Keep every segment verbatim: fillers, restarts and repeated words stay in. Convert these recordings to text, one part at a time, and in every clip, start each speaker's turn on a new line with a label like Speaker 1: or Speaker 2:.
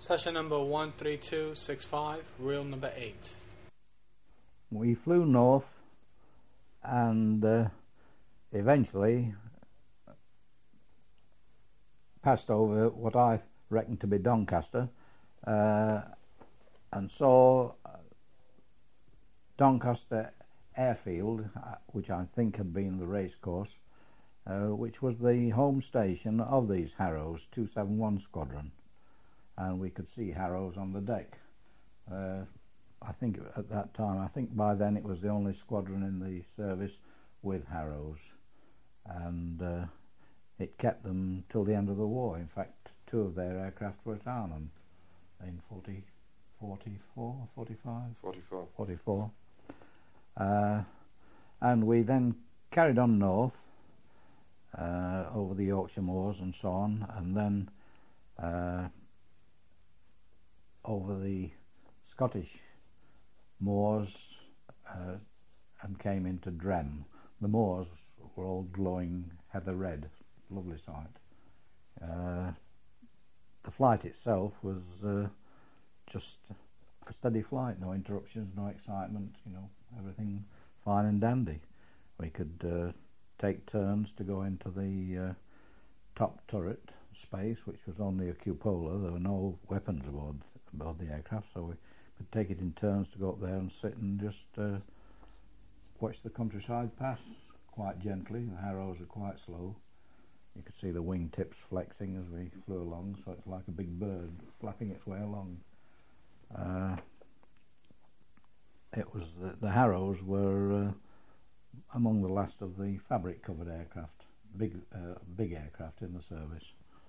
Speaker 1: Session number one three two six five, reel number eight.
Speaker 2: We flew north and uh, eventually passed over what I reckon to be Doncaster uh, and saw Doncaster Airfield, uh, which I think had been the racecourse, uh, which was the home station of these Harrows two seventy-one Squadron. And we could see Harrows on the deck. Uh, I think at that time, I think by then it was the only squadron in the service with Harrows, and uh, it kept them till the end of the war. In fact, two of their aircraft were at Arnhem in forty, forty-four, forty-five?
Speaker 3: forty-four.
Speaker 2: forty-four. Uh, and we then carried on north uh, over the Yorkshire moors and so on, and then uh, over the Scottish moors uh, and came into Drem. The moors were all glowing heather red, lovely sight. Uh, the flight itself was uh, just a steady flight, no interruptions, no excitement, you know, everything fine and dandy. We could uh, take turns to go into the uh, top turret space, which was only a cupola. There were no weapons aboard aboard the aircraft, so we could take it in turns to go up there and sit and just uh, watch the countryside pass quite gently. The Harrows are quite slow. You could see the wingtips flexing as we flew along, so it's like a big bird flapping its way along. Uh, it was the, the Harrows were uh, among the last of the fabric-covered aircraft, big, uh, big aircraft in the service.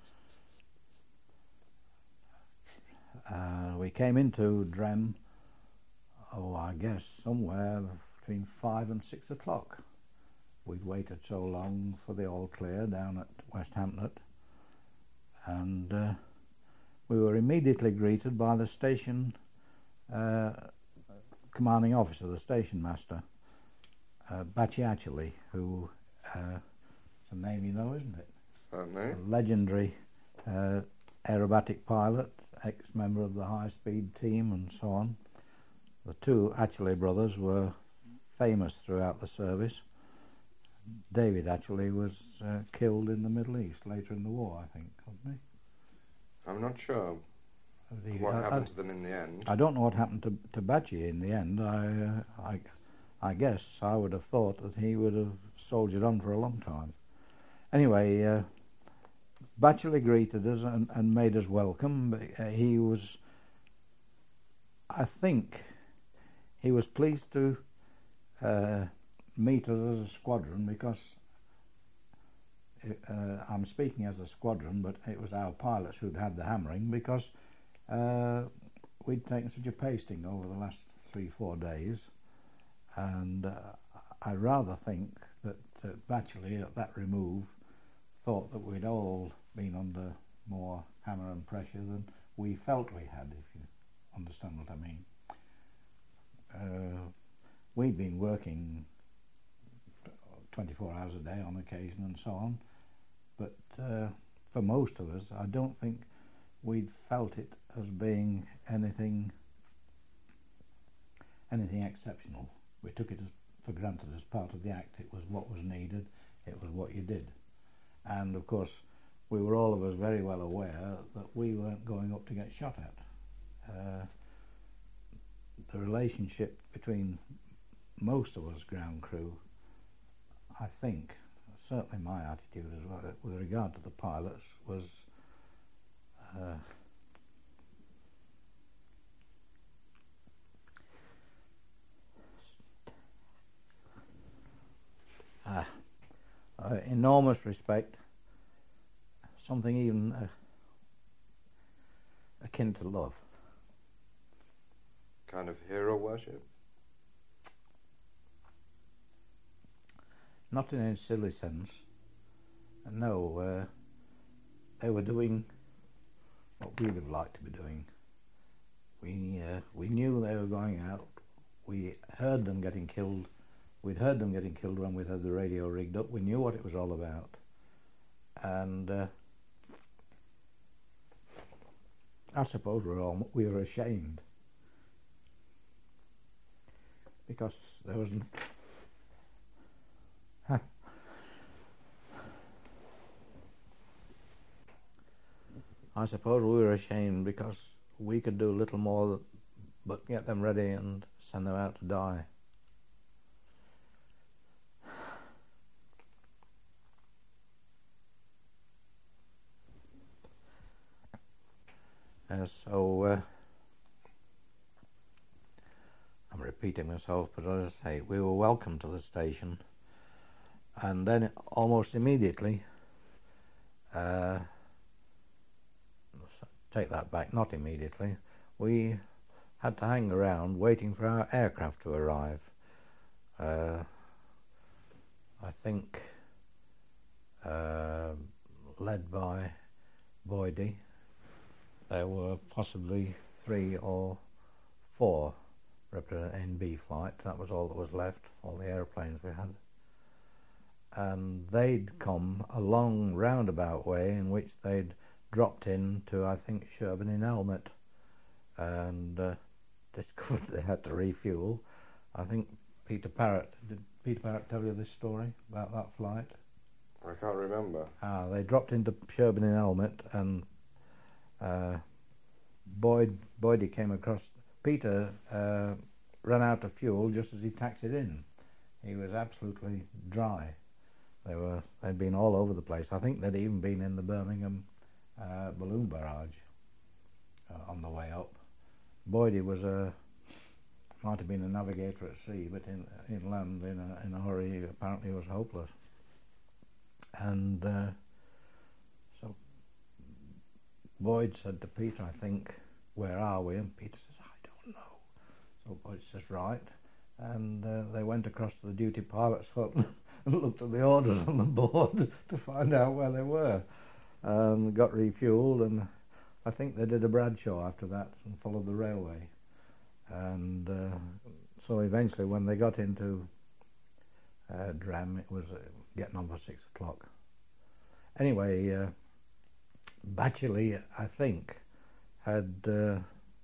Speaker 2: Uh, we came into Drem, oh, I guess somewhere between five and six o'clock. We'd waited so long for the all clear down at West Hampnet, and uh, we were immediately greeted by the station uh, commanding officer, the station master, uh, Batchy Atcherley, who uh, it's a name you know, isn't it?
Speaker 3: Certainly.
Speaker 2: A legendary uh, aerobatic pilot, ex-member of the high-speed team and so on. The two Atcherley brothers were famous throughout the service. David Atcherley was uh, killed in the Middle East later in the war, I think, wasn't he?
Speaker 3: I'm not sure
Speaker 2: The,
Speaker 3: what
Speaker 2: I,
Speaker 3: happened
Speaker 2: I,
Speaker 3: to them in the end.
Speaker 2: I don't know what happened to, to Batchy in the end. I, uh, I, I guess I would have thought that he would have soldiered on for a long time. Anyway, uh, Batchelor greeted us and, and made us welcome. Uh, he was, I think, he was pleased to uh, meet us as a squadron, because uh, I'm speaking as a squadron, but it was our pilots who'd had the hammering, because uh, we'd taken such a pasting over the last three, four days, and uh, I rather think that uh, Batchelor at that remove thought that we'd all been under more hammer and pressure than we felt we had, if you understand what I mean. Uh, we'd been working twenty-four hours a day on occasion and so on, but uh, for most of us, I don't think we'd felt it as being anything anything exceptional. We took it as, for granted as part of the act. It was what was needed, it was what you did. And of course, we were all of us very well aware that we weren't going up to get shot at. Uh, the relationship between most of us ground crew, I think, certainly my attitude as well with regard to the pilots, was uh, uh, uh, enormous respect, something even uh, akin to love.
Speaker 3: Kind of hero worship?
Speaker 2: Not in any silly sense. No, uh, they were doing what we would have liked to be doing. We uh, we knew they were going out. We heard them getting killed. We'd heard them getting killed when we had the radio rigged up. We knew what it was all about. And uh, I suppose we were all, we were ashamed because there wasn't. I suppose we were ashamed because we could do little more but get them ready and send them out to die. Uh, so uh, I'm repeating myself, but as I say, we were welcome to the station, and then almost immediately, uh, take that back, not immediately, we had to hang around waiting for our aircraft to arrive. Uh, I think uh, led by Boydie. There were possibly three or four N B flights. That was all that was left, all the airplanes we had. And they'd come a long roundabout way in which they'd dropped in to, I think, Sherburn in Helmet, and uh, discovered they had to refuel. I think Peter Parrott, did Peter Parrott tell you this story about that flight?
Speaker 3: I can't remember.
Speaker 2: Ah, they dropped into Sherburn in Helmet, and Uh, Boyd, Boydie came across. Peter uh, ran out of fuel just as he taxied in. He was absolutely dry. They were. They'd been all over the place. I think they'd even been in the Birmingham uh, balloon barrage uh, on the way up. Boydie was a might have been a navigator at sea, but in inland in a in a hurry, he apparently was hopeless. And uh, so. Boyd said to Peter, I think, where are we? And Peter says, I don't know. So Boyd says, right. And uh, they went across to the duty pilot's hut and looked at the orders on the board to find out where they were. Um, got refueled, and I think they did a Bradshaw after that and followed the railway. And uh, so eventually when they got into uh, Drem, it was uh, getting on for six o'clock. Anyway, uh, Batcheley, I think, had uh,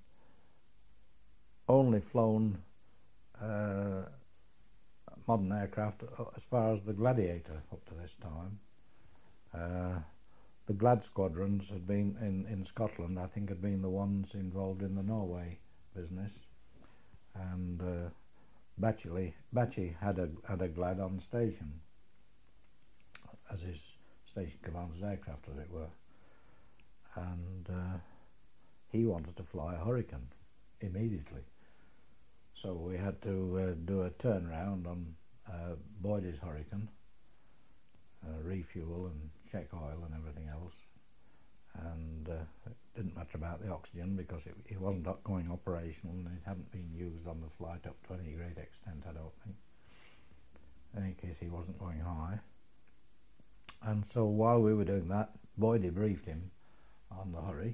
Speaker 2: only flown uh, modern aircraft as far as the Gladiator up to this time. Uh, the Glad squadrons had been in, in Scotland, I think, had been the ones involved in the Norway business, and uh, Batcheley, Batchy had a had a Glad on station as his station commander's aircraft, as it were. And uh, he wanted to fly a Hurricane immediately, so we had to uh, do a turnaround on uh, Boydie's Hurricane, uh, refuel and check oil and everything else, and uh, it didn't matter about the oxygen because it, it wasn't going operational and it hadn't been used on the flight up to any great extent, I don't think. In any case, he wasn't going high, and so while we were doing that, Boydie briefed him on the hurry,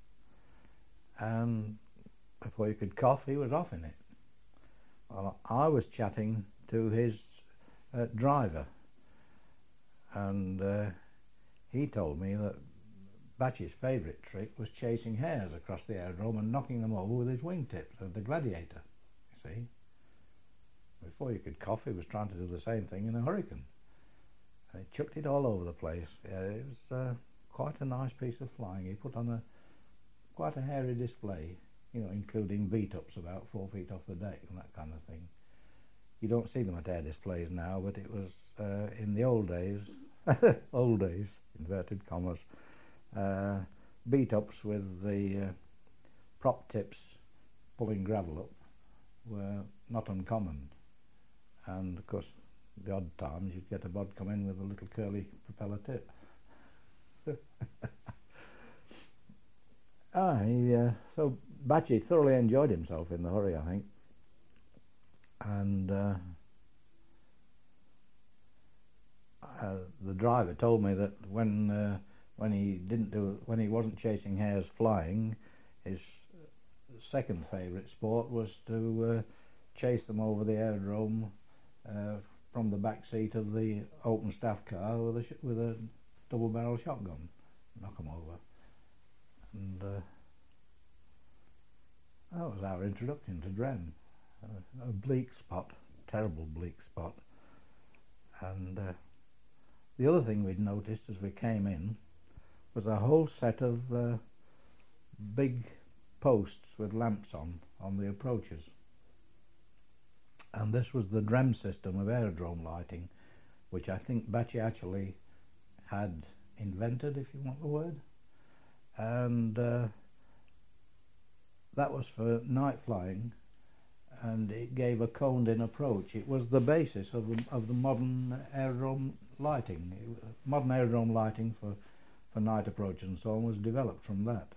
Speaker 2: and before you could cough, he was off in it. Well, I was chatting to his uh, driver, and uh, he told me that Batchy's favourite trick was chasing hares across the aerodrome and knocking them over with his wingtips of the Gladiator, you see. Before you could cough, he was trying to do the same thing in a Hurricane. And he chucked it all over the place. Yeah, it was uh, quite a nice piece of flying. He put on a quite a hairy display, you know, including beat-ups about four feet off the deck and that kind of thing. You don't see them at air displays now, but it was uh, in the old days, old days, inverted commas, uh, beat-ups with the uh, prop tips pulling gravel up were not uncommon. And of course, the odd times you'd get a bod come in with a little curly propeller tip. ah, he, uh, so Batchy thoroughly enjoyed himself in the hurry, I think, and uh, uh, the driver told me that when uh, when he didn't do when he wasn't chasing hares flying, his second favourite sport was to uh, chase them over the aerodrome uh, from the back seat of the open staff car with a sh- with a double barrel shotgun, knock them over. And uh, That was our introduction to Dren. A, a bleak spot, terrible bleak spot. And uh, the other thing we'd noticed as we came in was a whole set of uh, big posts with lamps on, on the approaches. And this was the Drem system of aerodrome lighting, which I think Batchy actually had invented, if you want the word. And uh, that was for night flying, and it gave a coned-in approach. It was the basis of the, of the modern aerodrome lighting. It, modern aerodrome lighting for, for night approach and so on was developed from that.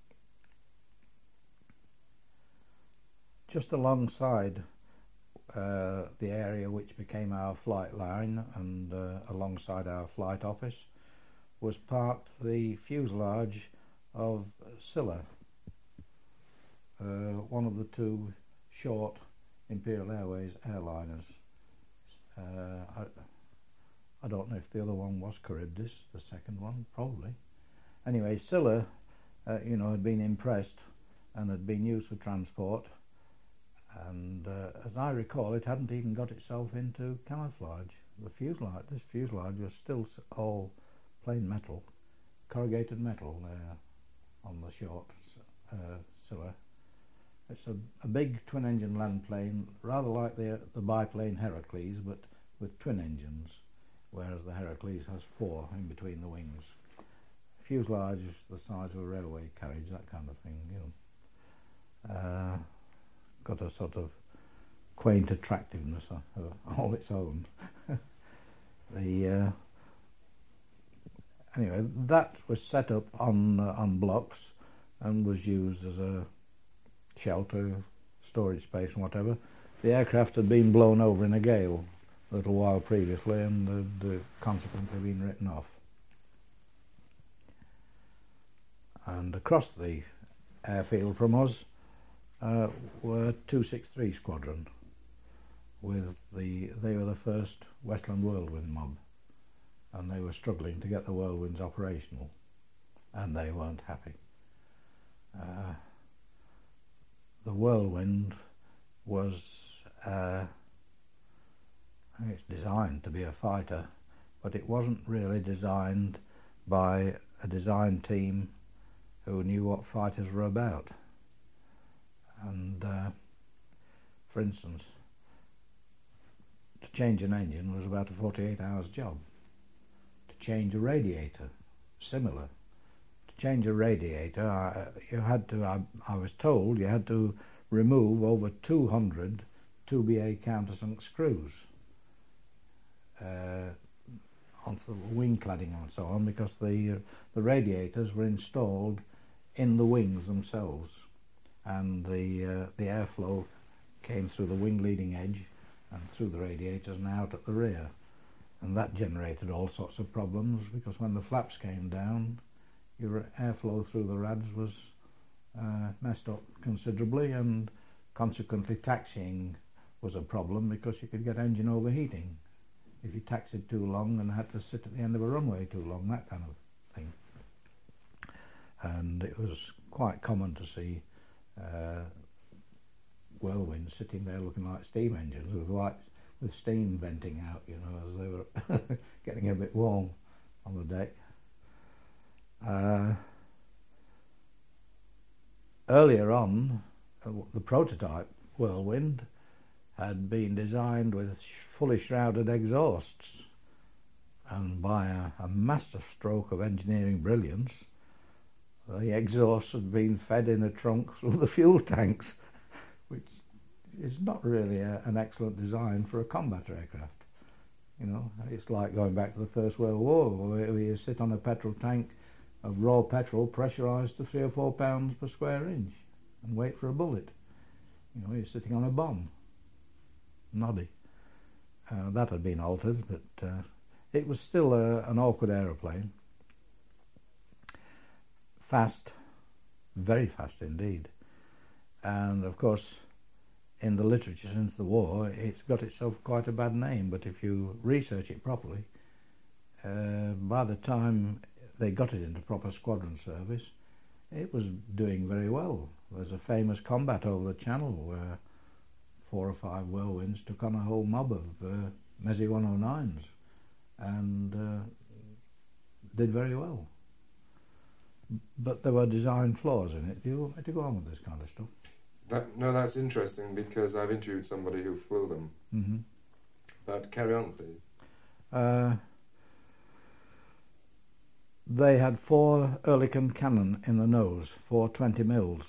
Speaker 2: Just alongside uh, the area which became our flight line and uh, alongside our flight office was parked the fuselage of Scylla, uh, one of the two short Imperial Airways airliners. Uh, I, I don't know if the other one was Charybdis, the second one, probably. Anyway, Scylla, uh, you know, had been impressed and had been used for transport, and uh, as I recall, it hadn't even got itself into camouflage. The fuselage, this fuselage was still all plain metal, corrugated metal there on the short uh, Scylla. It's a, a big twin-engine land plane, rather like the the biplane Heracles, but with twin engines, whereas the Heracles has four in between the wings. Fuselage is the size of a railway carriage, that kind of thing, you know. Uh, got a sort of quaint attractiveness uh, all its own. the uh, anyway, that was set up on uh, on blocks and was used as a shelter, storage space and whatever. The aircraft had been blown over in a gale a little while previously and had uh, consequently been written off. And across the airfield from us uh, were two sixty-three Squadron, with the they were the first Westland Whirlwind mob, and they were struggling to get the Whirlwinds operational, and they weren't happy. Uh, the Whirlwind was uh, I think it's designed to be a fighter, but it wasn't really designed by a design team who knew what fighters were about. And uh, for instance, to change an engine was about a forty-eight hours job. To change a radiator, similar. To change a radiator, I, you had to, I, I was told, you had to remove over two hundred two B A countersunk screws uh, onto the wing cladding and so on, because the, uh, the radiators were installed in the wings themselves, and the uh, the airflow came through the wing leading edge and through the radiators and out at the rear, and that generated all sorts of problems, because when the flaps came down, your airflow through the rads was uh, messed up considerably, and consequently taxiing was a problem, because you could get engine overheating if you taxied too long and had to sit at the end of a runway too long, that kind of thing. And it was quite common to see uh, Whirlwinds sitting there looking like steam engines with lights, with steam venting out, you know, as they were getting a bit warm on the deck. Uh, earlier on, uh, the prototype Whirlwind had been designed with fully shrouded exhausts, and by a, a master stroke of engineering brilliance, the exhausts had been fed in a trunk through the fuel tanks, which is not really a, an excellent design for a combat aircraft. You know, it's like going back to the First World War, where you sit on a petrol tank of raw petrol pressurised to three or four pounds per square inch and wait for a bullet. You know, you're sitting on a bomb. Noddy. Uh, that had been altered, but uh, it was still a, an awkward aeroplane. Fast, very fast indeed. And of course, in the literature since the war, it's got itself quite a bad name, but if you research it properly, uh, by the time they got it into proper squadron service, it was doing very well. There's a famous combat over the Channel where four or five whirlwinds took on a whole mob of uh, Mezzi one oh nines and uh, did very well. But there were design flaws in it. Do you want me to go on with this kind of stuff?
Speaker 3: That, no, that's interesting because I've interviewed somebody who flew them.
Speaker 2: Mm-hmm.
Speaker 3: But carry on, please.
Speaker 2: Uh, they had four Oerlikon cannon in the nose, four twenty mils.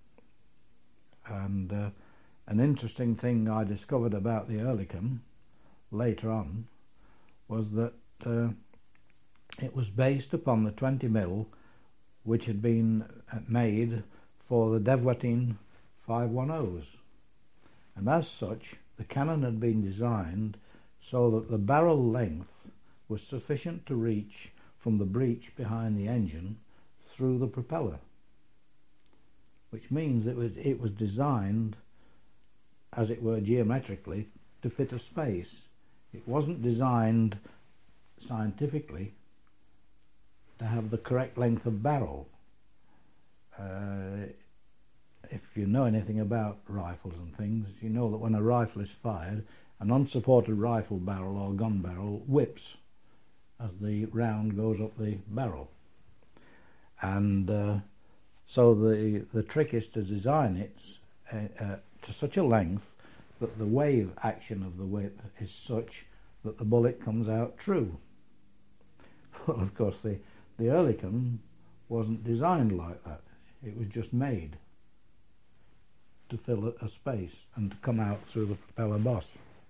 Speaker 2: And uh, an interesting thing I discovered about the Oerlikon later on was that uh, it was based upon the twenty mil which had been made for the Devoitin five ten s, and as such the cannon had been designed so that the barrel length was sufficient to reach from the breech behind the engine through the propeller, which means it was it was designed, as it were, geometrically to fit a space. It wasn't designed scientifically to have the correct length of barrel. Uh, if you know anything about rifles and things, you know that when a rifle is fired, an unsupported rifle barrel or gun barrel whips as the round goes up the barrel. And uh, so the, the trick is to design it uh, uh, to such a length that the wave action of the whip is such that the bullet comes out true. Well, of course, the The Oerlikon wasn't designed like that. It was just made to fill a, a space and to come out through the propeller boss.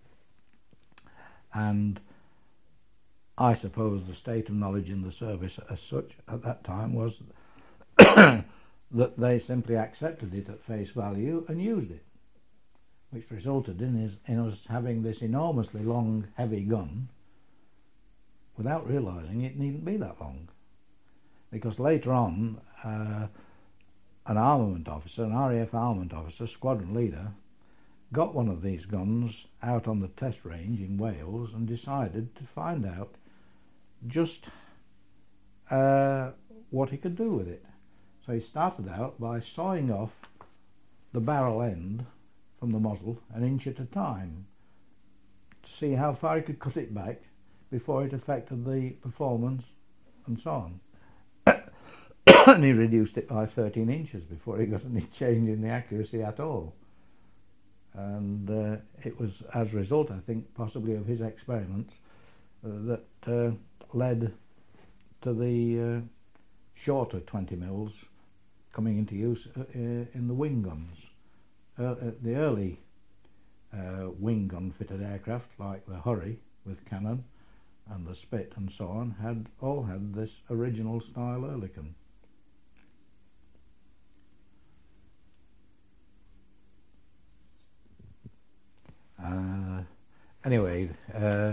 Speaker 2: And I suppose the state of knowledge in the service as such at that time was that they simply accepted it at face value and used it, which resulted in, is, in us having this enormously long, heavy gun without realising it needn't be that long. Because later on, uh, an armament officer, an R A F armament officer, squadron leader, got one of these guns out on the test range in Wales and decided to find out just uh, what he could do with it. So he started out by sawing off the barrel end from the muzzle an inch at a time to see how far he could cut it back before it affected the performance and so on. And he reduced it by thirteen inches before he got any change in the accuracy at all. And uh, it was as a result, I think, possibly of his experiments uh, that uh, led to the uh, shorter twenty mils coming into use uh, in the wing guns. Uh, the early uh, wing gun fitted aircraft like the Hurry with cannon and the Spit and so on had all had this original style Oerlikon. Uh, anyway, uh,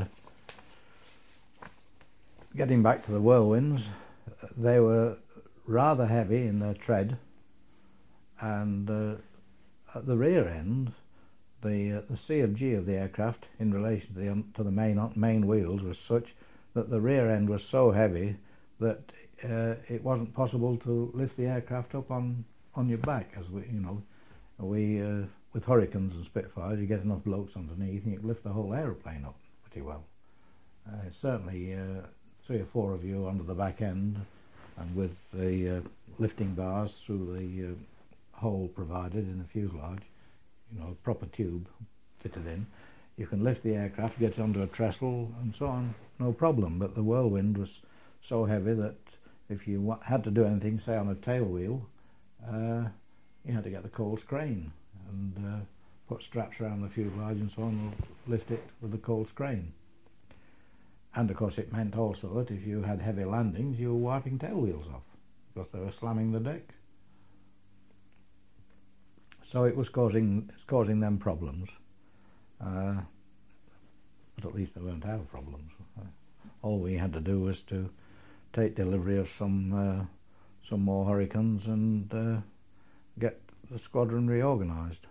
Speaker 2: getting back to the whirlwinds, they were rather heavy in their tread, and uh, at the rear end, the uh, the C of G of the aircraft in relation to the um, to the main main wheels was such that the rear end was so heavy that uh, it wasn't possible to lift the aircraft up on on your back, as we you know we. Uh, With Hurricanes and Spitfires, you get enough blokes underneath and you can lift the whole aeroplane up pretty well. Uh, certainly uh, three or four of you under the back end, and with the uh, lifting bars through the uh, hole provided in the fuselage, you know, a proper tube fitted in, you can lift the aircraft, get it onto a trestle and so on, no problem. But the Whirlwind was so heavy that if you wa- had to do anything, say on a tail wheel, uh, you had to get the Coles crane and uh, put straps around the fuselage and so on, and lift it with the Coles crane. And of course it meant also that if you had heavy landings, you were wiping tail wheels off because they were slamming the deck. So it was causing it's causing them problems, uh, but at least they weren't our problems. Uh, all we had to do was to take delivery of some uh, some more Hurricanes and uh, get the squadron reorganised.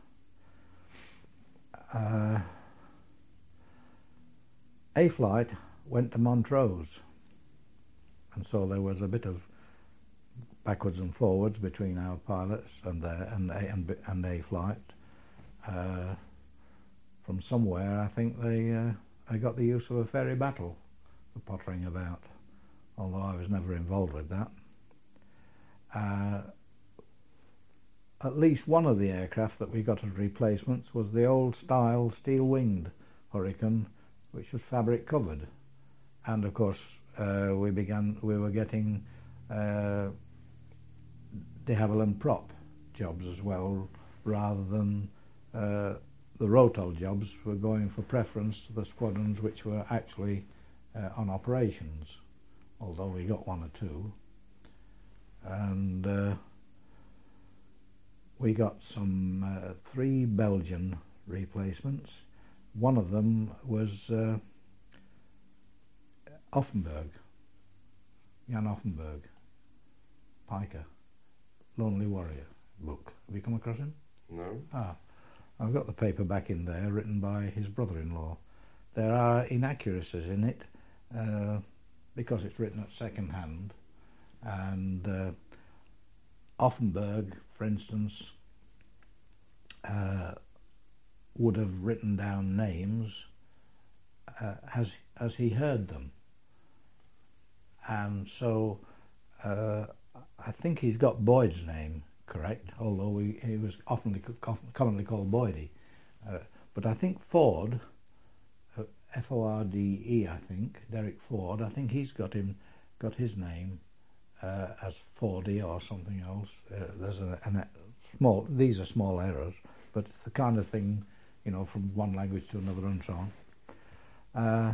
Speaker 2: Uh, A Flight went to Montrose, and so there was a bit of backwards and forwards between our pilots and their and A and, and A flight. Uh, from somewhere, I think they uh, they got the use of a ferry battle for pottering about, although I was never involved with that. Uh, at least one of the aircraft that we got as replacements was the old style steel-winged Hurricane, which was fabric covered, and of course uh, we began we were getting uh, de Havilland prop jobs as well, rather than uh, the Rotol jobs were going for preference to the squadrons which were actually uh, on operations, although we got one or two. And uh, we got some uh, three Belgian replacements. One of them was uh, Offenburg, Jan Offenburg, Piker, Lonely Warrior book. Have you come across him?
Speaker 3: No.
Speaker 2: Ah, I've got the paper back in there, written by his brother-in-law. There are inaccuracies in it uh, because it's written at second hand, and uh, Offenburg, for instance, uh, would have written down names uh, as as he heard them, and so uh, I think he's got Boyd's name correct, although he, he was often commonly called Boydie. Uh, but I think Ford, uh, F O R D E, I think Derek Ford, I think he's got him got his name uh, as Fordy or something else. Uh, there's a, a small. These are small errors, but it's the kind of thing, you know, from one language to another and so on. Uh,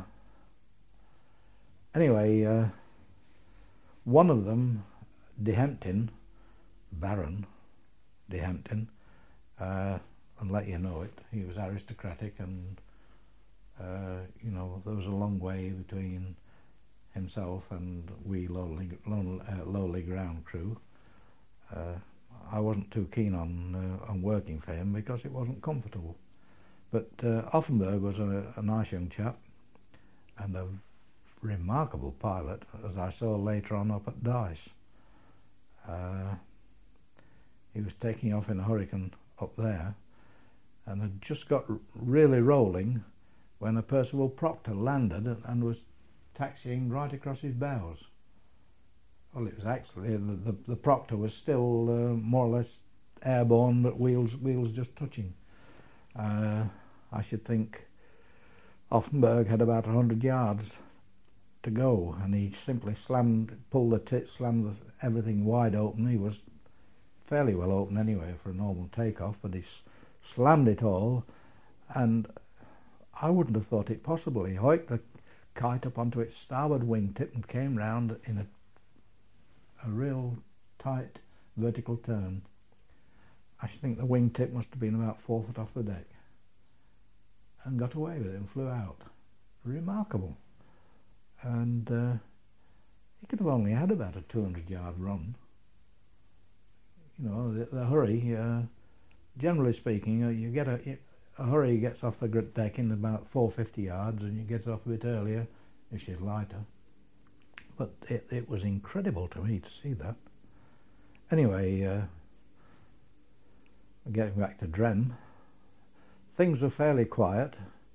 Speaker 2: anyway, uh, one of them, De Hampton, Baron De Hampton, uh, and let you know it, he was aristocratic, and uh, you know, there was a long way between himself and we lowly, lowly, uh, lowly ground crew. Uh, I wasn't too keen on uh, on working for him because it wasn't comfortable. But uh, Offenburg was a, a nice young chap and a remarkable pilot, as I saw later on up at Dice. Uh, he was taking off in a Hurricane up there and had just got r really rolling when a Percival Proctor landed and, and was taxiing right across his bows. Well, it was actually, the, the, the Proctor was still uh, more or less airborne, but wheels wheels just touching. Uh, I should think Offenburg had about a hundred yards to go, and he simply slammed, pulled the tit, slammed the, everything wide open. He was fairly well open anyway for a normal takeoff, but he slammed it all, and I wouldn't have thought it possible. He hiked the kite up onto its starboard wingtip and came round in a a real tight vertical turn. I should think the wingtip must have been about four foot off the deck, and got away with it and flew out. Remarkable. And uh, he could have only had about a two hundred yard run. You know, the, the hurry, uh, generally speaking, uh, you get a, a hurry gets off the deck in about four hundred fifty yards, and you get off a bit earlier if she's lighter. But it, it was incredible to me to see that. Anyway, uh, getting back to Drem, things were fairly quiet.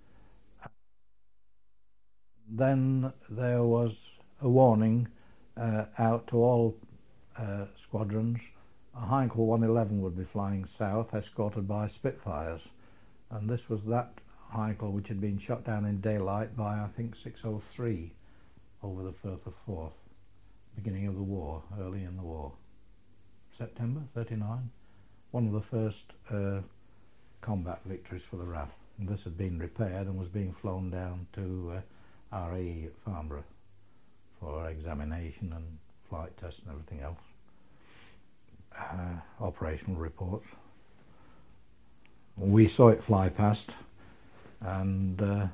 Speaker 2: Then there was a warning uh, out to all uh, squadrons. A Heinkel one eleven would be flying south, escorted by Spitfires, and this was that Heinkel which had been shot down in daylight by, I think, six oh three over the Firth of Forth, beginning of the war, early in the war. September thirty-nine, one of the first uh, combat victories for the R A F. And this had been repaired and was being flown down to uh, R A E at Farnborough for examination and flight tests and everything else. Uh, operational reports. We saw it fly past, and uh,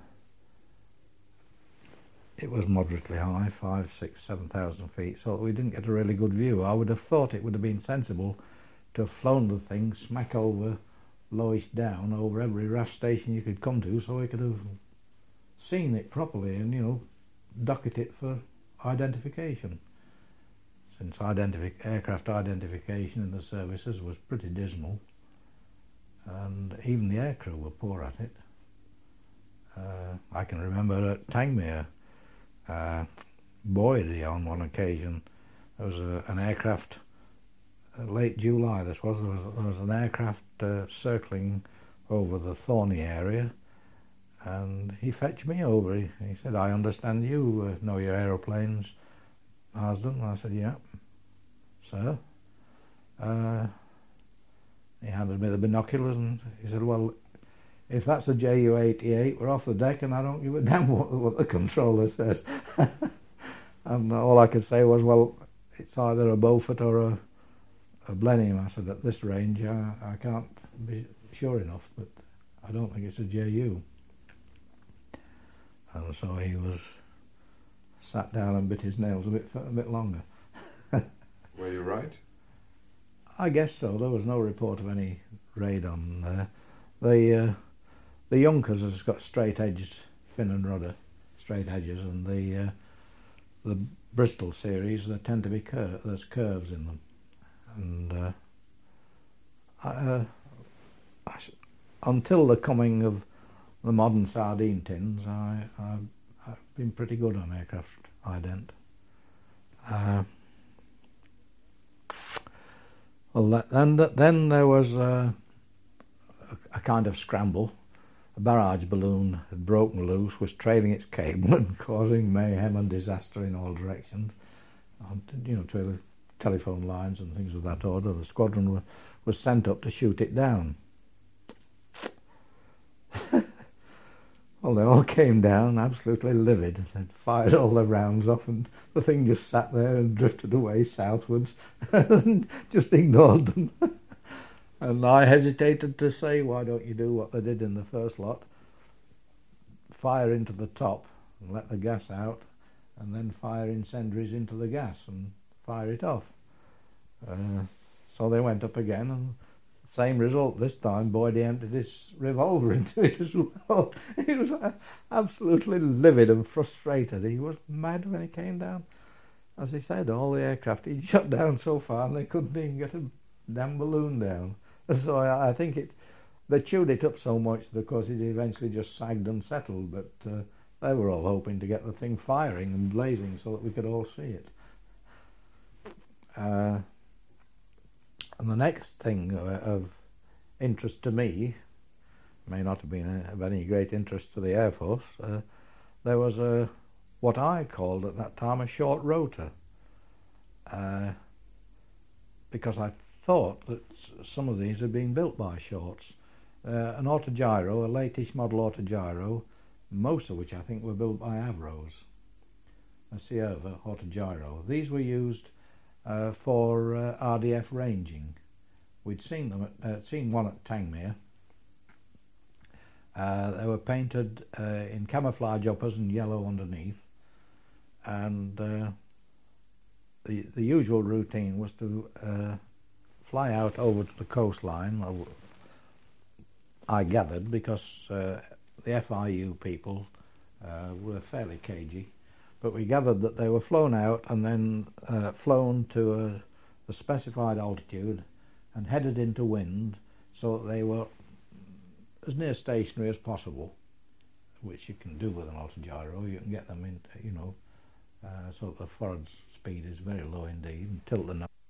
Speaker 2: it was moderately high, five, six, seven thousand feet, so we didn't get a really good view. I would have thought it would have been sensible to have flown the thing smack over, lowish down, over every R A F station you could come to, so we could have seen it properly and, you know, docket it for identification. since identifi aircraft identification in the services was pretty dismal, and even the aircrew were poor at it. Uh, I can remember at Tangmere, uh, Boydie on one occasion, there was a, an aircraft, uh, late July this was, there was, there was an aircraft uh, circling over the Thorney area, and he fetched me over. He, he said, "I understand you uh, know your aeroplanes, Marsden." I said, "Yeah, sir." Uh, he handed me the binoculars and he said, "Well, if that's a J U eighty-eight, we're off the deck and I don't give a damn what, what the controller says." And all I could say was, "Well, it's either a Beaufort or a, a Blenheim." I said, "At this range, I, I can't be sure enough, but I don't think it's a J U." And so he was sat down and bit his nails a bit a bit longer.
Speaker 3: Were you right?
Speaker 2: I guess so. There was no report of any raid on there. The uh, the Junkers has got straight edged fin and rudder, straight edges, and the uh, the Bristol series, there tend to be cur there's curves in them, and uh, I, uh, I, until the coming of the modern sardine tins, I, I've, I've been pretty good on aircraft ident. Uh, well, that, then then there was uh, a, a kind of scramble. A barrage balloon had broken loose, was trailing its cable and causing mayhem and disaster in all directions. You know, to telephone lines and things of that order. The squadron were, was sent up to shoot it down. Well, they all came down absolutely livid. They'd fired all the rounds off, and the thing just sat there and drifted away southwards and just ignored them. And I hesitated to say, "Why don't you do what they did in the first lot? Fire into the top and let the gas out, and then fire incendiaries into the gas and fire it off." Uh, so they went up again, and same result this time. Boydie emptied his revolver into it as well. He was uh, absolutely livid and frustrated. He was mad when he came down. As he said, all the aircraft he'd shut down so far, and they couldn't even get a damn balloon down. So I, I think it, they chewed it up so much because it eventually just sagged and settled. But uh, they were all hoping to get the thing firing and blazing so that we could all see it. Uh, And the next thing of interest to me, may not have been of any great interest to the Air Force, uh, there was a what I called at that time a short rotor, uh, because I thought that some of these had been built by Shorts. Uh, an autogyro, a late-ish model autogyro, most of which I think were built by Avros, a Cierva autogyro. These were used Uh, for uh, R D F ranging. We'd seen them, at, uh, seen one at Tangmere. Uh, they were painted uh, in camouflage uppers and yellow underneath, and uh, the the usual routine was to uh, fly out over to the coastline. I gathered because uh, the F I U people uh, were fairly cagey. But we gathered that they were flown out and then uh, flown to a, a specified altitude and headed into wind so that they were as near stationary as possible, which you can do with an autogyro. You can get them into, you know, uh, so that the forward speed is very low indeed, and tilt the nose.